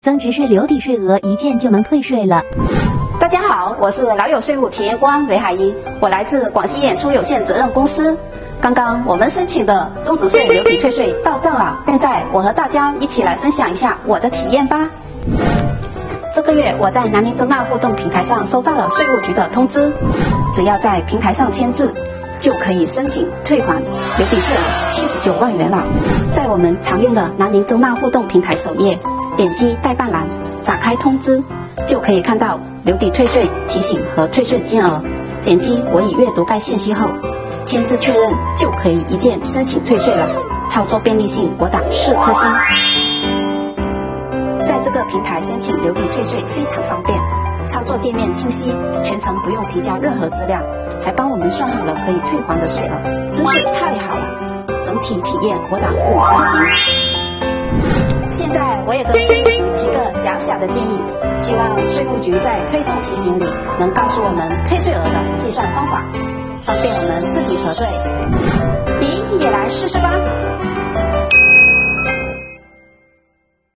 增值税留抵税额一键就能退税了。 大家好，我是老友税务体验官韦海英，我来自广西演出有限责任公司。刚刚我们申请的增值税留抵退税到账了，现在我和大家一起来分享一下我的体验吧。这个月我在南宁增纳互动平台上收到了税务局的通知，只要在平台上签字，就可以申请退还留抵税额79万元了。在我们常用的南宁增纳互动平台首页，点击代办栏，打开通知，就可以看到留抵退税提醒和退税金额。点击我已阅读该信息后，签字确认就可以一键申请退税了。操作便利性，我打4颗星。在这个平台申请留抵退税非常方便，操作界面清晰，全程不用提交任何资料，还帮我们算好了可以退还的税额，真是太好了。整体体验我打5颗星。现在我也跟税务局提个小小的建议，希望税务局在推送提醒里能告诉我们退税额的计算方法，方便我们自己核对。你也来试试吧。